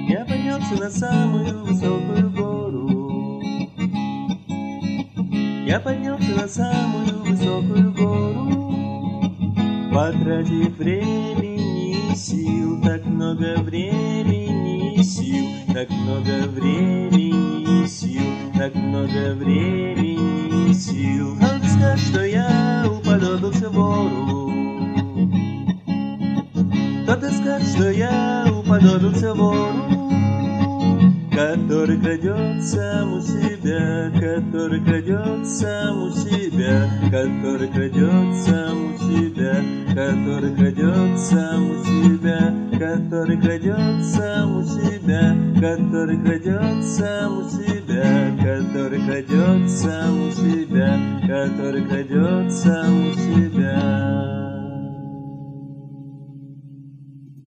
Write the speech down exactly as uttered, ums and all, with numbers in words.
Я поднялся на самую высокую гору. Я поднялся на самую высокую гору, потратив времени и сил, так много времени и сил, так много времени и сил, так много времени и сил. Надо сказать, что я уподобился вору. Кто-то скажет, что я уподобился вору, который крадет сам у себя, который крадет сам у себя, который крадет сам у себя, который крадет сам у себя, который крадет сам у себя, который крадет сам у себя, который крадет сам у себя, который крадет сам у себя.